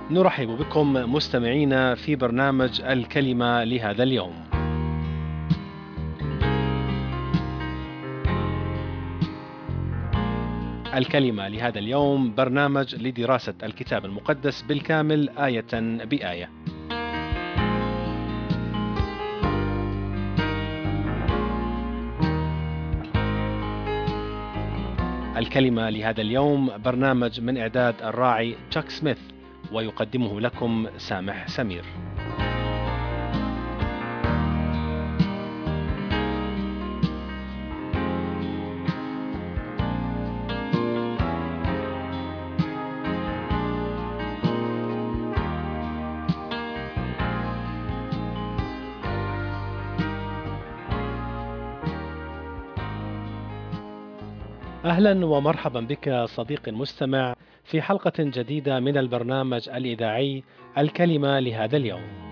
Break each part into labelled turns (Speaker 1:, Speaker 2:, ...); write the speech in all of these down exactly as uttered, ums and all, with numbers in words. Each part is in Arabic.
Speaker 1: نرحب بكم مستمعينا في برنامج الكلمة لهذا اليوم. الكلمة لهذا اليوم برنامج لدراسة الكتاب المقدس بالكامل آية بآية. الكلمة لهذا اليوم برنامج من إعداد الراعي تشاك سميث، ويقدمه لكم سامح سمير. أهلا ومرحبا بك صديقي المستمع في حلقة جديدة من البرنامج الإذاعي الكلمة لهذا اليوم.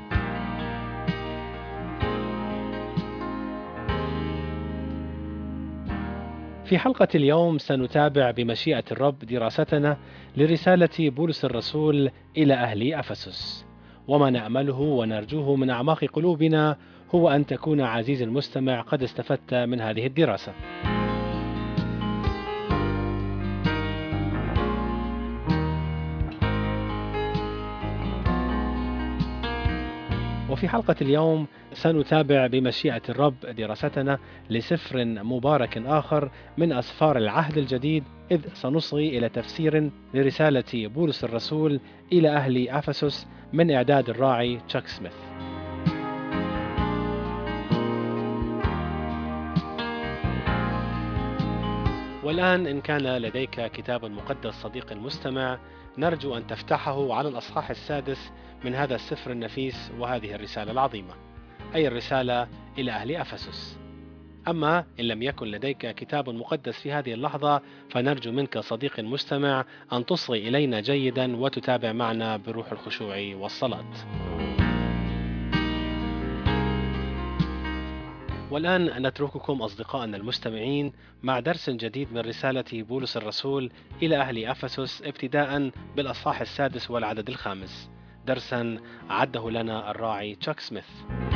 Speaker 1: في حلقة اليوم سنتابع بمشيئة الرب دراستنا لرسالة بولس الرسول إلى أهل أفسس، وما نأمله ونرجوه من أعماق قلوبنا هو أن تكون عزيزي المستمع قد استفدت من هذه الدراسة. وفي حلقة اليوم سنتابع بمشيئة الرب دراستنا لسفر مبارك آخر من أسفار العهد الجديد، إذ سنصغي إلى تفسير لرسالة بولس الرسول إلى أهل أفسس من إعداد الراعي تشاك سميث. والآن إن كان لديك كتاب مقدس صديقي المستمع، نرجو أن تفتحه على الأصحاح السادس من هذا السفر النفيس وهذه الرسالة العظيمة، أي الرسالة إلى أهل أفسس. أما إن لم يكن لديك كتاب مقدس في هذه اللحظة، فنرجو منك صديقي المستمع أن تصغي إلينا جيدا وتتابع معنا بروح الخشوع والصلاة. والآن نترككم أصدقائنا المستمعين مع درس جديد من رسالة بولس الرسول إلى أهل أفسس، ابتداء بالأصحاح السادس والعدد الخامس، درسا عده لنا الراعي تشاك سميث.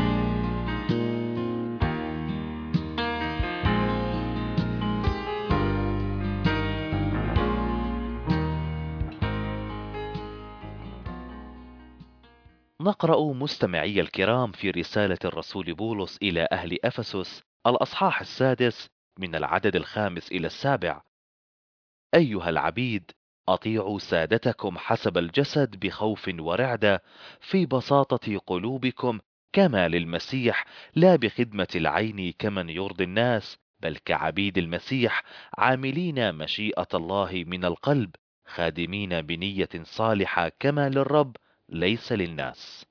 Speaker 2: نقرأ مستمعي الكرام في رسالة الرسول بولس إلى أهل أفسس الأصحاح السادس من العدد الخامس إلى السابع. أيها العبيد، أطيعوا سادتكم حسب الجسد بخوف ورعدة، في بساطة قلوبكم كما للمسيح، لا بخدمة العين كمن يرضي الناس، بل كعبيد المسيح، عاملين مشيئة الله من القلب، خادمين بنية صالحة كما للرب ليس للناس.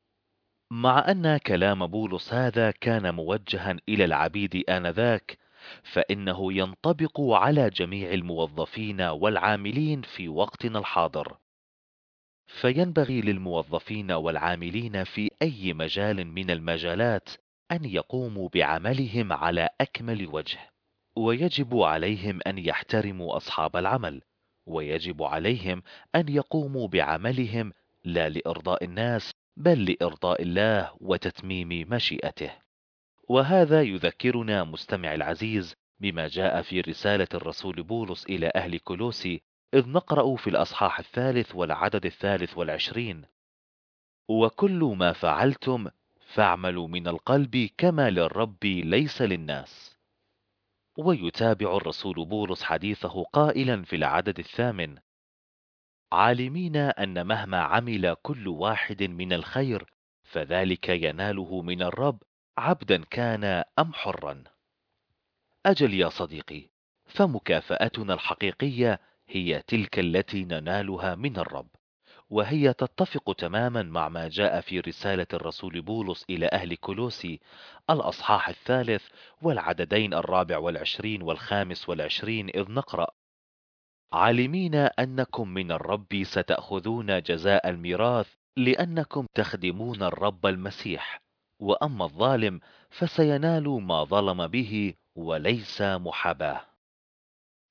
Speaker 2: مع أن كلام بولس هذا كان موجها إلى العبيد آنذاك، فإنه ينطبق على جميع الموظفين والعاملين في وقتنا الحاضر. فينبغي للموظفين والعاملين في أي مجال من المجالات أن يقوموا بعملهم على أكمل وجه، ويجب عليهم أن يحترموا أصحاب العمل، ويجب عليهم أن يقوموا بعملهم لا لإرضاء الناس بل لإرضاء الله وتتميم مشيئته. وهذا يذكرنا مستمع العزيز بما جاء في رسالة الرسول بولس إلى أهل كولوسي، إذ نقرأ في الأصحاح الثالث والعدد الثالث والعشرين: وكل ما فعلتم فاعملوا من القلب كما للرب ليس للناس. ويتابع الرسول بولس حديثه قائلا في العدد الثامن: عالمين أن مهما عمل كل واحد من الخير فذلك يناله من الرب، عبدا كان أم حرا. أجل يا صديقي، فمكافأتنا الحقيقية هي تلك التي ننالها من الرب، وهي تتفق تماما مع ما جاء في رسالة الرسول بولس إلى أهل كولوسي الأصحاح الثالث والعددين الرابع والعشرين والخامس والعشرين، إذ نقرأ: عالمين أنكم من الرب ستأخذون جزاء الميراث، لأنكم تخدمون الرب المسيح، وأما الظالم فسينال ما ظلم به وليس محاباه.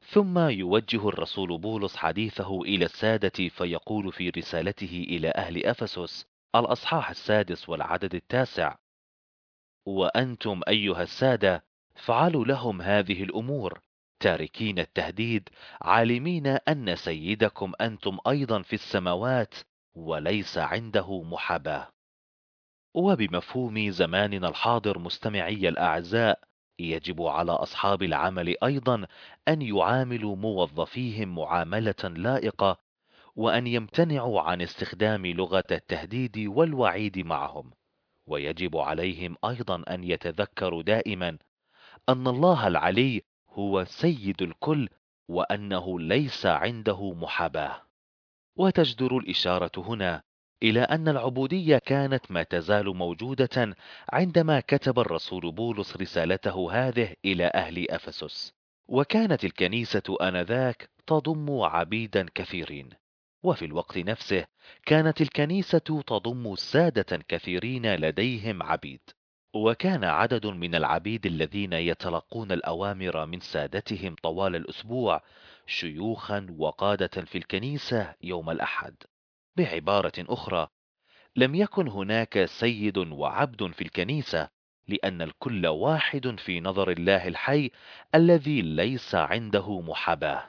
Speaker 2: ثم يوجه الرسول بولس حديثه إلى السادة فيقول في رسالته إلى أهل أفسس الأصحاح السادس والعدد التاسع: وأنتم أيها السادة فعلوا لهم هذه الأمور، تاركين التهديد، عالمين أن سيدكم أنتم أيضا في السماوات وليس عنده محاباة. وبمفهوم زماننا الحاضر مستمعي الأعزاء، يجب على أصحاب العمل أيضا أن يعاملوا موظفيهم معاملة لائقة، وأن يمتنعوا عن استخدام لغة التهديد والوعيد معهم. ويجب عليهم أيضا أن يتذكروا دائما أن الله العلي هو سيد الكل، وأنه ليس عنده محاباة. وتجدر الإشارة هنا إلى أن العبودية كانت ما تزال موجودة عندما كتب الرسول بولس رسالته هذه إلى أهل أفسس، وكانت الكنيسة آنذاك تضم عبيدا كثيرين، وفي الوقت نفسه كانت الكنيسة تضم سادة كثيرين لديهم عبيد. وكان عدد من العبيد الذين يتلقون الأوامر من سادتهم طوال الأسبوع شيوخا وقادة في الكنيسة يوم الأحد. بعبارة أخرى، لم يكن هناك سيد وعبد في الكنيسة، لأن الكل واحد في نظر الله الحي الذي ليس عنده محاباة.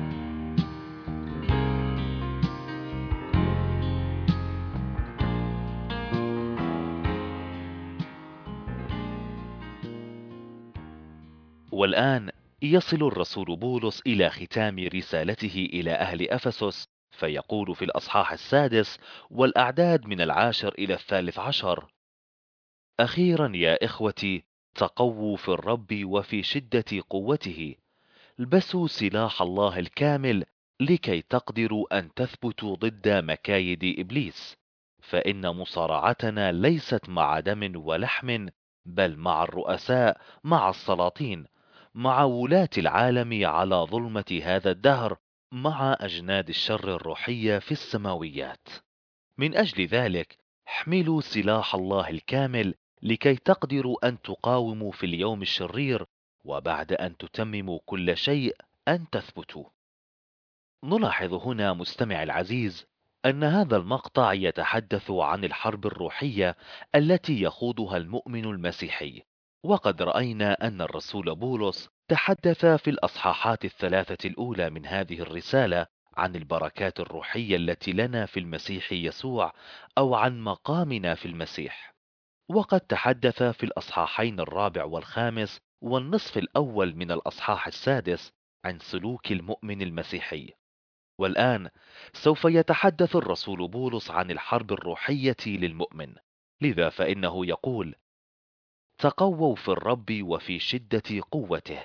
Speaker 2: والآن يصل الرسول بولس إلى ختام رسالته إلى أهل أفسس، فيقول في الأصحاح السادس والأعداد من العاشر إلى الثالث عشر: أخيرا يا إخوتي، تقووا في الرب وفي شدة قوته، البسوا سلاح الله الكامل لكي تقدروا أن تثبتوا ضد مكايد إبليس، فإن مصارعتنا ليست مع دم ولحم، بل مع الرؤساء، مع السلاطين، مع ولاة العالم على ظلمة هذا الدهر، مع أجناد الشر الروحية في السماويات. من أجل ذلك احملوا سلاح الله الكامل لكي تقدروا أن تقاوموا في اليوم الشرير، وبعد أن تتمموا كل شيء أن تثبتوا. نلاحظ هنا مستمع العزيز أن هذا المقطع يتحدث عن الحرب الروحية التي يخوضها المؤمن المسيحي، وقد رأينا أن الرسول بولس تحدث في الأصحاحات الثلاثة الأولى من هذه الرسالة عن البركات الروحية التي لنا في المسيح يسوع، أو عن مقامنا في المسيح. وقد تحدث في الأصحاحين الرابع والخامس والنصف الأول من الأصحاح السادس عن سلوك المؤمن المسيحي. والآن سوف يتحدث الرسول بولس عن الحرب الروحية للمؤمن، لذا فإنه يقول: تقووا في الرب وفي شدة قوته.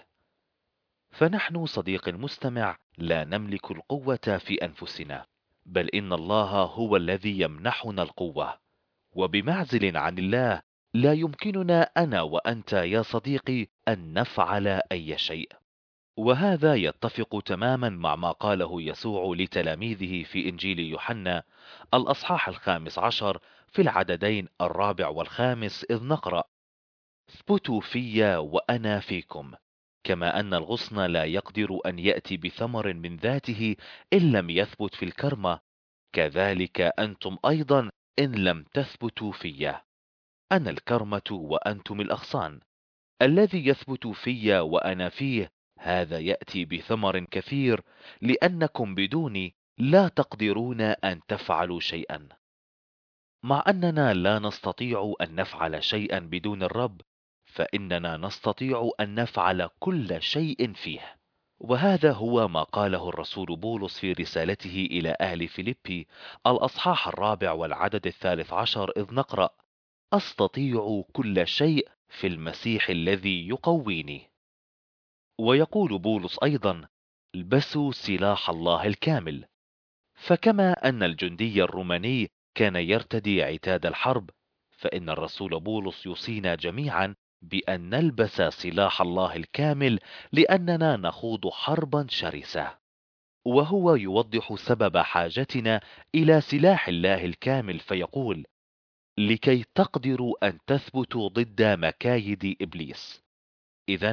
Speaker 2: فنحن صديق المستمع لا نملك القوة في أنفسنا، بل إن الله هو الذي يمنحنا القوة، وبمعزل عن الله لا يمكننا أنا وأنت يا صديقي أن نفعل أي شيء. وهذا يتفق تماما مع ما قاله يسوع لتلاميذه في إنجيل يوحنا الأصحاح الخامس عشر في العددين الرابع والخامس، إذ نقرأ: اثبتوا في وأنا فيكم، كما أن الغصن لا يقدر أن يأتي بثمر من ذاته إن لم يثبت في الكرمة، كذلك أنتم أيضا إن لم تثبتوا في. أنا الكرمة وأنتم الأغصان، الذي يثبت في وأنا فيه هذا يأتي بثمر كثير، لأنكم بدوني لا تقدرون أن تفعلوا شيئا. مع أننا لا نستطيع أن نفعل شيئا بدون الرب، فإننا نستطيع أن نفعل كل شيء فيه. وهذا هو ما قاله الرسول بولس في رسالته إلى أهل فيليبي الأصحاح الرابع والعدد الثالث عشر، إذ نقرأ: أستطيع كل شيء في المسيح الذي يقويني. ويقول بولس أيضا: البسوا سلاح الله الكامل. فكما أن الجندي الروماني كان يرتدي عتاد الحرب، فإن الرسول بولس يوصينا جميعا بأن نلبس سلاح الله الكامل، لأننا نخوض حربا شرسة. وهو يوضح سبب حاجتنا إلى سلاح الله الكامل، فيقول: لكي تقدروا أن تثبتوا ضد مكايد إبليس. إذن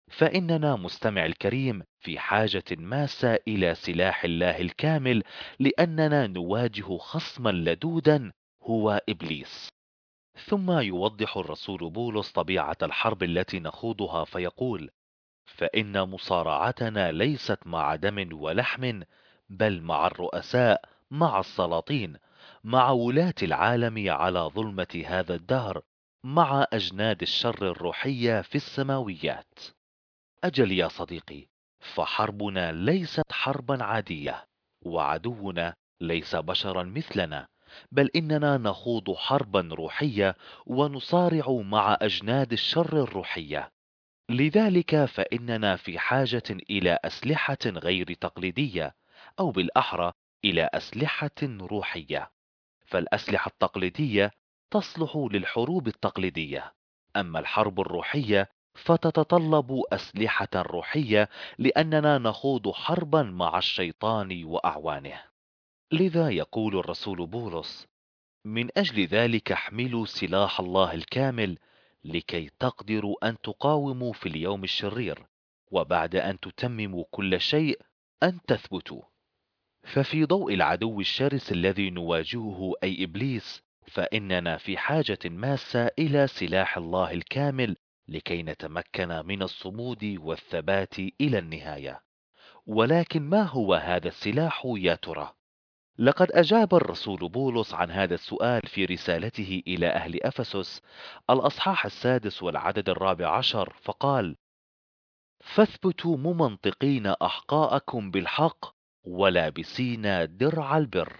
Speaker 2: فإننا مستمع الكريم في حاجة ماسة إلى سلاح الله الكامل، لأننا نواجه خصما لدودا هو إبليس. ثم يوضح الرسول بولس طبيعة الحرب التي نخوضها فيقول: فإن مصارعتنا ليست مع دم ولحم، بل مع الرؤساء، مع السلاطين، مع ولاة العالم على ظلمة هذا الدهر، مع أجناد الشر الروحية في السماويات. أجل يا صديقي، فحربنا ليست حربا عادية، وعدونا ليس بشرا مثلنا، بل إننا نخوض حربا روحية ونصارع مع أجناد الشر الروحية. لذلك فإننا في حاجة إلى أسلحة غير تقليدية، أو بالأحرى إلى أسلحة روحية. فالأسلحة التقليدية تصلح للحروب التقليدية، أما الحرب الروحية فتتطلب أسلحة روحية، لأننا نخوض حربا مع الشيطان وأعوانه. لذا يقول الرسول بولس: من أجل ذلك احملوا سلاح الله الكامل، لكي تقدروا أن تقاوموا في اليوم الشرير، وبعد أن تتمموا كل شيء أن تثبتوا. ففي ضوء العدو الشرس الذي نواجهه أي إبليس، فإننا في حاجة ماسة إلى سلاح الله الكامل، لكي نتمكن من الصمود والثبات إلى النهاية. ولكن ما هو هذا السلاح يا ترى؟ لقد أجاب الرسول بولس عن هذا السؤال في رسالته إلى أهل أفسس الأصحاح السادس والعدد الرابع عشر، فقال: فاثبتوا ممنطقين أحقاءكم بالحق، ولابسين درع البر.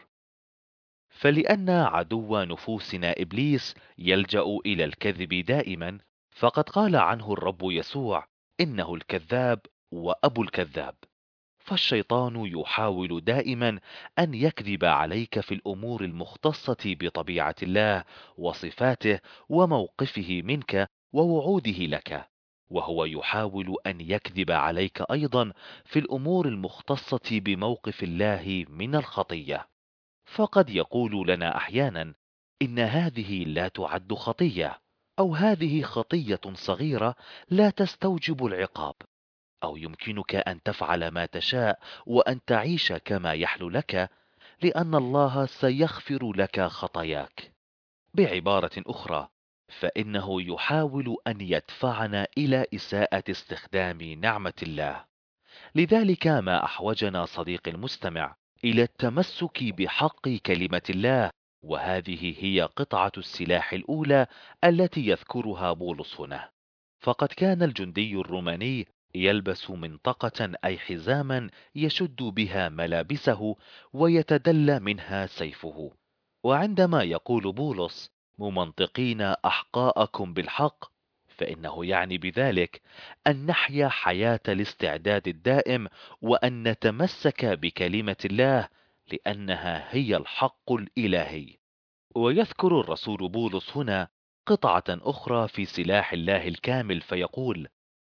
Speaker 2: فلأن عدو نفوسنا إبليس يلجأ إلى الكذب دائما، فقد قال عنه الرب يسوع: إنه الكذاب وأبو الكذاب. فالشيطان يحاول دائما أن يكذب عليك في الأمور المختصة بطبيعة الله وصفاته وموقفه منك ووعوده لك، وهو يحاول أن يكذب عليك أيضا في الأمور المختصة بموقف الله من الخطية. فقد يقول لنا أحيانا: إن هذه لا تعد خطية، أو هذه خطية صغيرة لا تستوجب العقاب، أو يمكنك أن تفعل ما تشاء وأن تعيش كما يحلو لك، لأن الله سيغفر لك خطاياك. بعبارة أخرى، فإنه يحاول أن يدفعنا إلى إساءة استخدام نعمة الله. لذلك ما أحوجنا صديقي المستمع إلى التمسك بحق كلمة الله، وهذه هي قطعة السلاح الأولى التي يذكرها بولس هنا. فقد كان الجندي الروماني يلبس منطقة أي حزاما يشد بها ملابسه ويتدلى منها سيفه. وعندما يقول بولس: ممنطقين أحقاءكم بالحق، فإنه يعني بذلك أن نحيا حياة الاستعداد الدائم، وأن نتمسك بكلمة الله، لأنها هي الحق الإلهي. ويذكر الرسول بولس هنا قطعة أخرى في سلاح الله الكامل فيقول: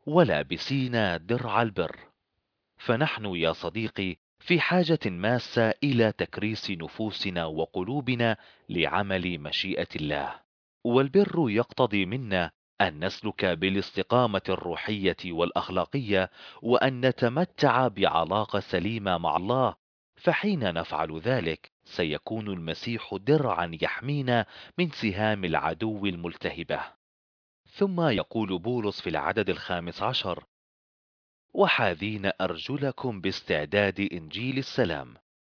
Speaker 2: ولابسين درع البر. فنحن يا صديقي في حاجة ماسة إلى تكريس نفوسنا وقلوبنا لعمل مشيئة الله. والبر يقتضي منا أن نسلك بالاستقامة الروحية والأخلاقية، وأن نتمتع بعلاقة سليمة مع الله. فحين نفعل ذلك سيكون المسيح درعا يحمينا من سهام العدو الملتهبة. ثم يقول بولس في العدد الخامس عشر: وحاذين أرجلكم باستعداد إنجيل السلام.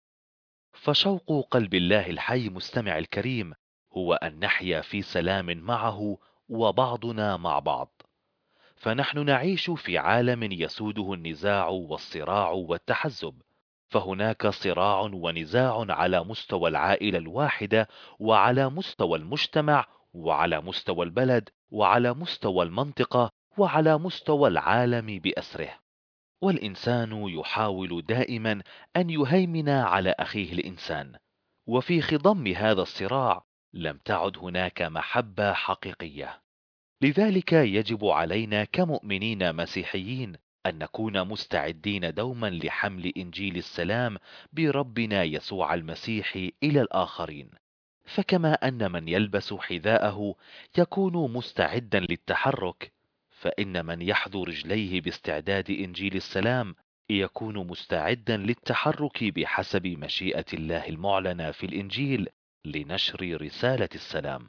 Speaker 2: فشوق قلب الله الحي مستمع الكريم هو أن نحيا في سلام معه وبعضنا مع بعض. فنحن نعيش في عالم يسوده النزاع والصراع والتحزب، فهناك صراع ونزاع على مستوى العائلة الواحدة، وعلى مستوى المجتمع، وعلى مستوى البلد، وعلى مستوى المنطقة، وعلى مستوى العالم بأسره. والإنسان يحاول دائما أن يهيمن على أخيه الإنسان، وفي خضم هذا الصراع لم تعد هناك محبة حقيقية. لذلك يجب علينا كمؤمنين مسيحيين أن نكون مستعدين دوما لحمل إنجيل السلام بربنا يسوع المسيح إلى الآخرين. فكما أن من يلبس حذاءه يكون مستعدا للتحرك، فإن من يحذو رجليه باستعداد إنجيل السلام يكون مستعدا للتحرك بحسب مشيئة الله المعلنة في الإنجيل لنشر رسالة السلام.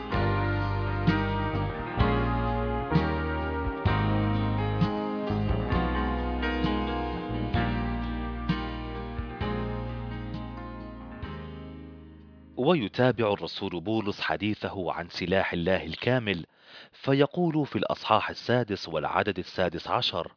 Speaker 2: ويتابع الرسول بولس حديثه عن سلاح الله الكامل، فيقول في الأصحاح السادس والعدد السادس عشر: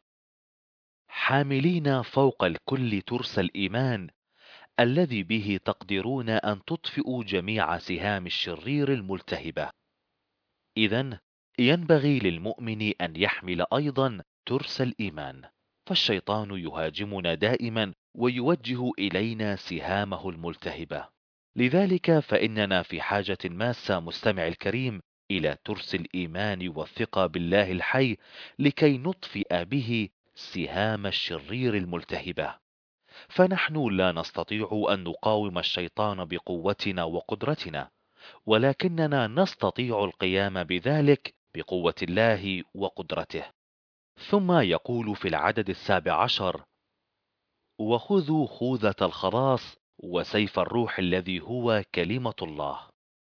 Speaker 2: حاملين فوق الكل ترس الإيمان الذي به تقدرون أن تطفئوا جميع سهام الشرير الملتهبة. إذن ينبغي للمؤمن أن يحمل أيضا ترس الإيمان، فالشيطان يهاجمنا دائما ويوجه إلينا سهامه الملتهبة. لذلك فإننا في حاجة ماسة مستمع الكريم إلى ترس الإيمان والثقة بالله الحي لكي نطفئ به سهام الشرير الملتهبة. فنحن لا نستطيع أن نقاوم الشيطان بقوتنا وقدرتنا، ولكننا نستطيع القيام بذلك بقوة الله وقدرته. ثم يقول في العدد السابع عشر: وخذوا خوذة الخلاص وسيف الروح الذي هو كلمة الله.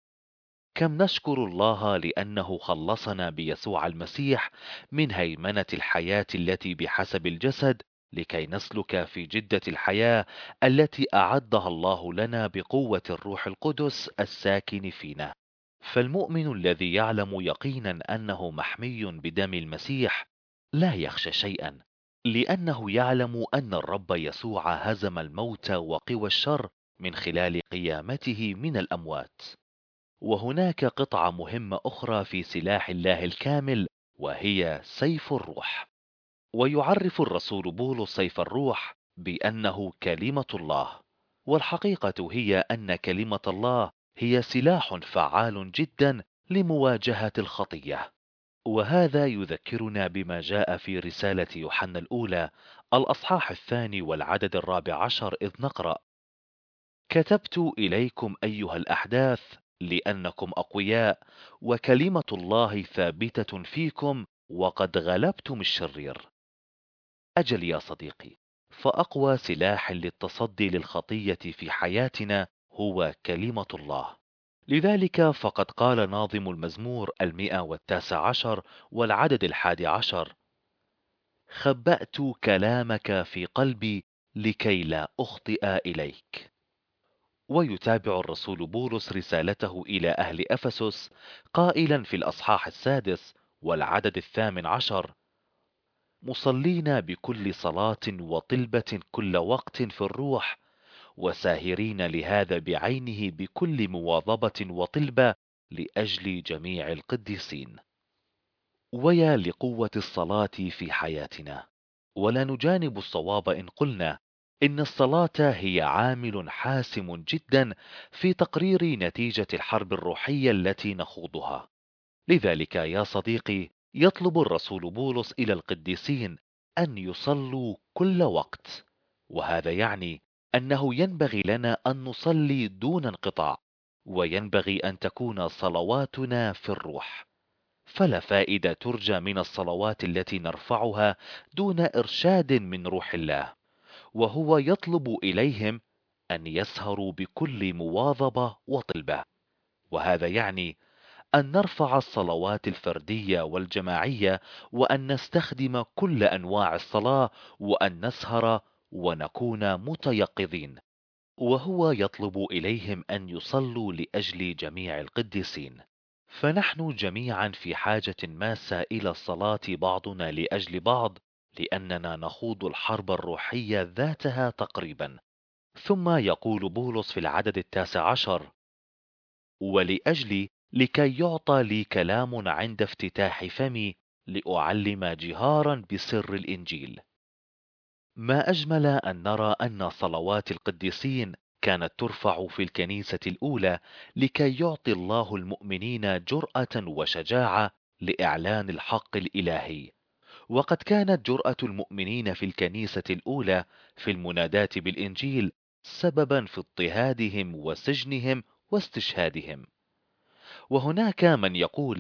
Speaker 2: كم نشكر الله لأنه خلصنا بيسوع المسيح من هيمنة الحياة التي بحسب الجسد، لكي نسلك في جدة الحياة التي أعدها الله لنا بقوة الروح القدس الساكن فينا. فالمؤمن الذي يعلم يقينا أنه محمي بدم المسيح لا يخشى شيئا، لأنه يعلم أن الرب يسوع هزم الموت وقوى الشر من خلال قيامته من الأموات. وهناك قطعة مهمة أخرى في سلاح الله الكامل، وهي سيف الروح. ويعرف الرسول بولس سيف الروح بأنه كلمة الله، والحقيقة هي أن كلمة الله هي سلاح فعال جدا لمواجهة الخطية. وهذا يذكرنا بما جاء في رسالة يوحنا الأولى الأصحاح الثاني والعدد الرابع عشر، إذ نقرأ: كتبت إليكم أيها الأحداث لأنكم أقوياء وكلمة الله ثابتة فيكم وقد غلبتم الشرير. أجل يا صديقي، فأقوى سلاح للتصدي للخطية في حياتنا هو كلمة الله. لذلك فقد قال ناظم المزمور المئة والتاسع عشر والعدد الحادي عشر: خبأت كلامك في قلبي لكي لا أخطئ إليك. ويتابع الرسول بولس رسالته إلى أهل أفسس قائلا في الأصحاح السادس والعدد الثامن عشر: مصلين بكل صلاة وطلبة كل وقت في الروح، وساهرين لهذا بعينه بكل مواظبة وطلبة لأجل جميع القديسين. ويا لقوة الصلاة في حياتنا، ولا نجانب الصواب إن قلنا إن الصلاة هي عامل حاسم جدا في تقرير نتيجة الحرب الروحية التي نخوضها. لذلك يا صديقي يطلب الرسول بولس إلى القديسين أن يصلوا كل وقت، وهذا يعني أنه ينبغي لنا أن نصلي دون انقطاع، وينبغي أن تكون صلواتنا في الروح. فلا فائدة ترجى من الصلوات التي نرفعها دون إرشاد من روح الله، وهو يطلب إليهم أن يسهروا بكل مواظبة وطلبة. وهذا يعني أن نرفع الصلوات الفردية والجماعية، وأن نستخدم كل أنواع الصلاة، وأن نسهر ونكون متيقظين. وهو يطلب إليهم أن يصلوا لأجل جميع القديسين. فنحن جميعا في حاجة ماسة إلى الصلاة بعضنا لأجل بعض، لأننا نخوض الحرب الروحية ذاتها تقريبا. ثم يقول بولس في العدد التاسع عشر: ولأجلي لكي يعطى لي كلام عند افتتاح فمي لأعلم جهارا بسر الإنجيل. ما أجمل أن نرى أن صلوات القديسين كانت ترفع في الكنيسة الأولى لكي يعطي الله المؤمنين جرأة وشجاعة لإعلان الحق الإلهي. وقد كانت جرأة المؤمنين في الكنيسة الأولى في المناداة بالإنجيل سببا في اضطهادهم وسجنهم واستشهادهم. وهناك من يقول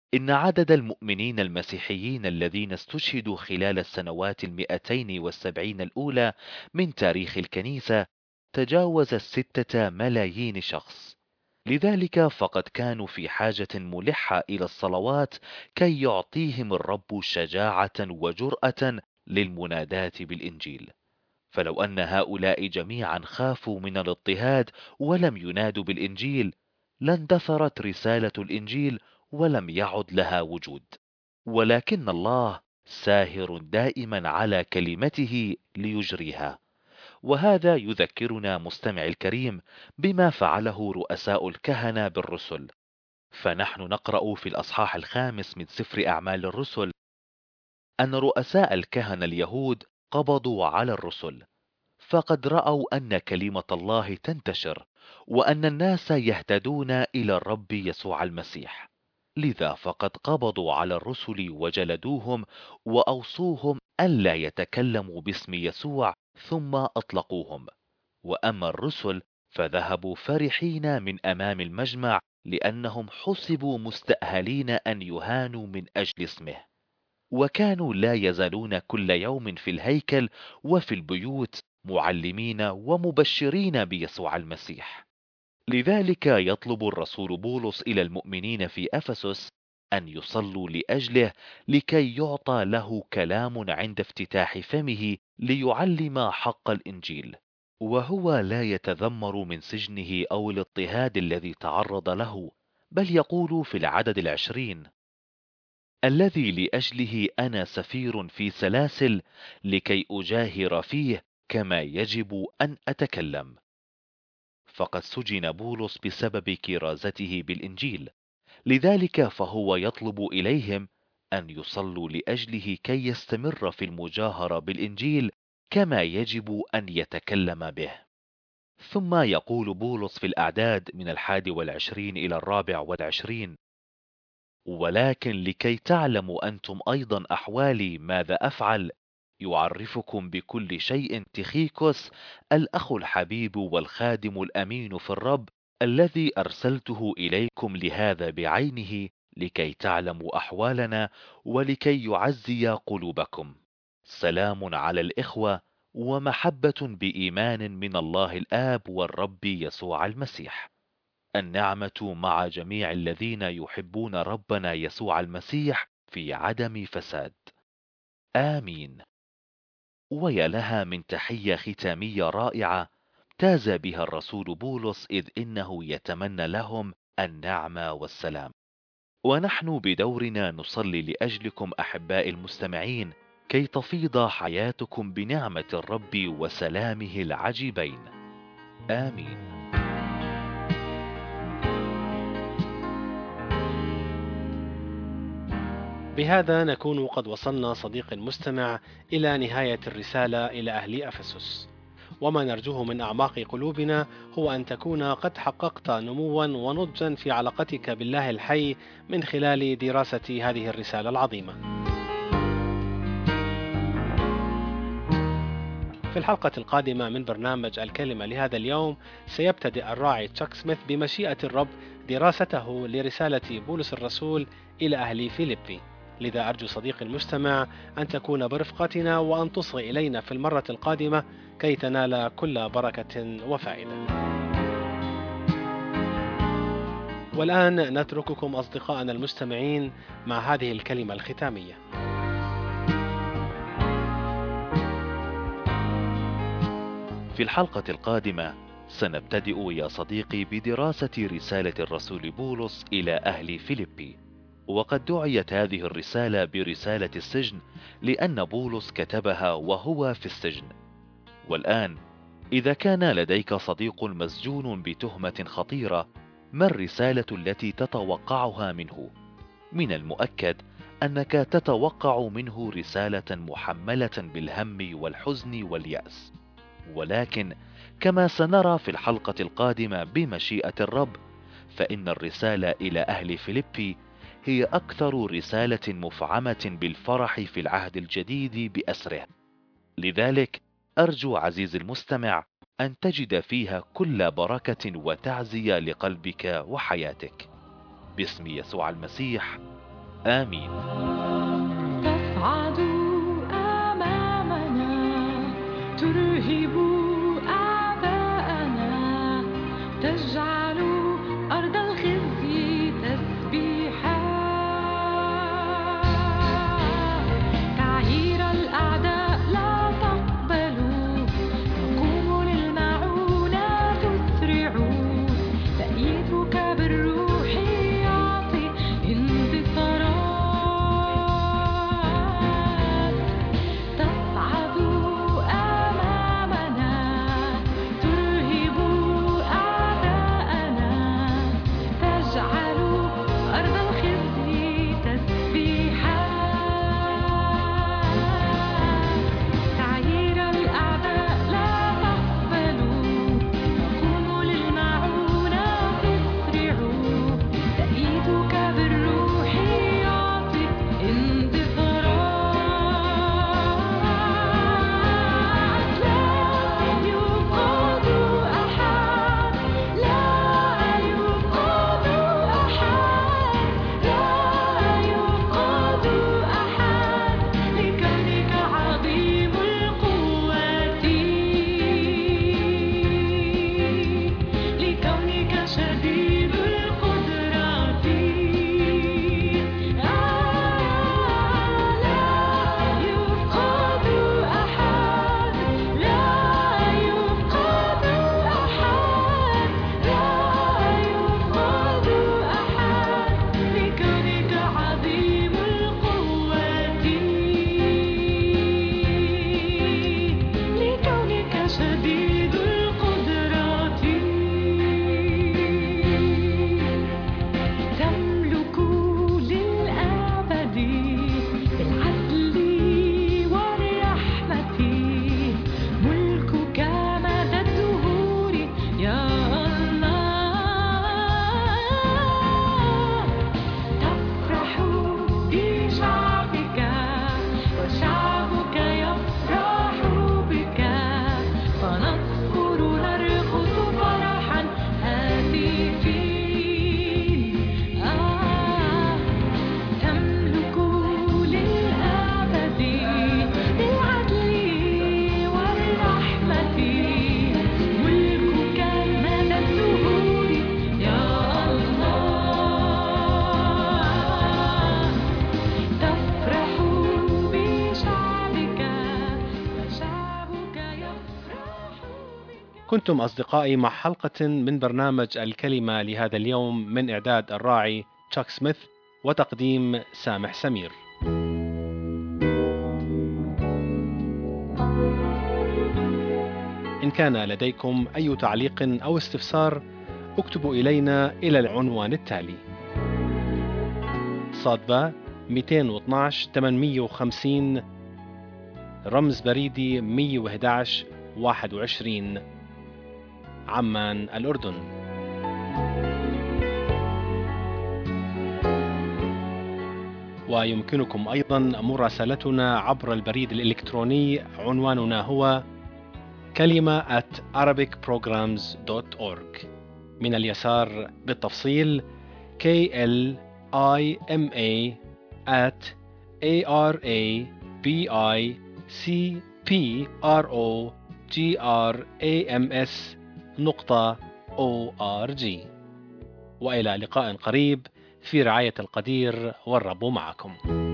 Speaker 2: إن عدد المؤمنين المسيحيين الذين استشهدوا خلال السنوات المئتين والسبعين الأولى من تاريخ الكنيسة تجاوز الستة ملايين شخص. لذلك فقد كانوا في حاجة ملحة إلى الصلوات كي يعطيهم الرب شجاعة وجرأة للمناداة بالإنجيل. فلو أن هؤلاء جميعا خافوا من الاضطهاد ولم ينادوا بالإنجيل لاندثرت رسالة الإنجيل ولم يعد لها وجود. ولكن الله ساهر دائما على كلمته ليجريها. وهذا يذكرنا مستمع الكريم بما فعله رؤساء الكهنة بالرسل. فنحن نقرأ في الأصحاح الخامس من سفر أعمال الرسل أن رؤساء الكهنة اليهود قبضوا على الرسل، فقد رأوا أن كلمة الله تنتشر وأن الناس يهتدون إلى الرب يسوع المسيح. لذا فقد قبضوا على الرسل وجلدوهم وأوصوهم ألا يتكلموا باسم يسوع ثم أطلقوهم. وأما الرسل فذهبوا فرحين من أمام المجمع لأنهم حسبوا مستأهلين أن يهانوا من أجل اسمه. وكانوا لا يزالون كل يوم في الهيكل وفي البيوت معلمين ومبشرين بيسوع المسيح. لذلك يطلب الرسول بولس إلى المؤمنين في أفسس أن يصلوا لأجله لكي يعطى له كلام عند افتتاح فمه ليعلم حق الإنجيل، وهو لا يتذمر من سجنه أو الاضطهاد الذي تعرض له، بل يقول في العدد العشرين: الذي لأجله أنا سفير في سلاسل لكي أجاهر فيه كما يجب أن أتكلم. فقد سجن بولس بسبب كرازته بالإنجيل، لذلك فهو يطلب إليهم أن يصلوا لأجله كي يستمر في المجاهرة بالإنجيل كما يجب أن يتكلم به. ثم يقول بولس في الأعداد من الحادي والعشرين إلى الرابع والعشرين: ولكن لكي تعلموا أنتم أيضا أحوالي ماذا أفعل يعرفكم بكل شيء تخيكوس الأخ الحبيب والخادم الأمين في الرب، الذي أرسلته إليكم لهذا بعينه لكي تعلموا أحوالنا ولكي يعزي قلوبكم. سلام على الإخوة ومحبة بإيمان من الله الآب والرب يسوع المسيح. النعمة مع جميع الذين يحبون ربنا يسوع المسيح في عدم فساد. آمين. ويا لها من تحية ختامية رائعة امتاز بها الرسول بولس، إذ إنه يتمنى لهم النعمة والسلام. ونحن بدورنا نصلي لأجلكم أحباء المستمعين كي تفيض حياتكم بنعمة الرب وسلامه العجيبين. آمين.
Speaker 1: بهذا نكون قد وصلنا صديقي المستمع إلى نهاية الرسالة إلى أهل أفسس، وما نرجوه من أعماق قلوبنا هو أن تكون قد حققت نموا ونضجا في علاقتك بالله الحي من خلال دراسة هذه الرسالة العظيمة. في الحلقة القادمة من برنامج الكلمة لهذا اليوم سيبتدئ الراعي تشاك سميث بمشيئة الرب دراسته لرسالة بولس الرسول إلى أهل فيليبي. لذا أرجو صديقي المستمع أن تكون برفقتنا وأن تصغي إلينا في المرة القادمة كي تنال كل بركة وفائدة. والآن نترككم أصدقائنا المستمعين مع هذه الكلمة الختامية.
Speaker 2: في الحلقة القادمة سنبتدئ يا صديقي بدراسة رسالة الرسول بولس إلى أهل فيليبي. وقد دعيت هذه الرسالة برسالة السجن لأن بولس كتبها وهو في السجن. والآن إذا كان لديك صديق مسجون بتهمة خطيرة، ما الرسالة التي تتوقعها منه؟ من المؤكد أنك تتوقع منه رسالة محملة بالهم والحزن واليأس. ولكن كما سنرى في الحلقة القادمة بمشيئة الرب، فإن الرسالة إلى أهل فيليبي هي أكثر رسالة مفعمة بالفرح في العهد الجديد بأسره. لذلك أرجو عزيزي المستمع أن تجد فيها كل بركة وتعزية لقلبك وحياتك. باسم يسوع المسيح، آمين.
Speaker 3: تصعد أمامنا، ترهب أعداءنا، تجعل أرض الخزي تسبيحا. تعيير الأعداء لا تقبل، تقوم للمعونة تسرع، تأييدك بالروح يعطي انتصارات. تصعد أمامنا، ترهب أعداءنا، تجعل أرض الخزي تسبيحا. تعيير الأعداء لا تقبل، تقوم للمعونة تسرع، تأييدك بالروح يعطي انتصارات. لا يفقد أحد، لا يفقد أحد، لا يفقد أحد، لكونك عظيم القوة، لكونك شديد القدرة. لا يفقد أحد، لا يفقد أحد، لا يفقد أحد، لكونك عظيم القوة، لكونك شديد القدرة. تملك للأبد بالعدل والرحمة، ملكك مدى الدهور يا الله. تفرح بشعبك وشعبك يفرح بك، فنذكر نرقص فرحا هاتفين. آه تملك للأبد بالعدل والرحمة، ملكك مدى الدهور يا الله. تفرح بشعبك وشعبك يفرح بك.
Speaker 1: كنتم أصدقائي مع حلقة من برنامج الكلمة لهذا اليوم، من إعداد الراعي تشاك سميث وتقديم سامح سمير. إن كان لديكم أي تعليق أو استفسار، اكتبوا إلينا إلى العنوان التالي: صادبة مئتين واثناشر ثمانمئة وخمسين، رمز بريدي مئة وأحد عشر واحد وعشرين، عمان، الأردن. ويمكنكم أيضا مراسلتنا عبر البريد الإلكتروني، عنواننا هو كلمة at arabic programs dot org. من اليسار بالتفصيل K L I M A at A R A B I C P R O G R A M S نقطة O R G. وإلى لقاء قريب في رعاية القدير، والرب معكم.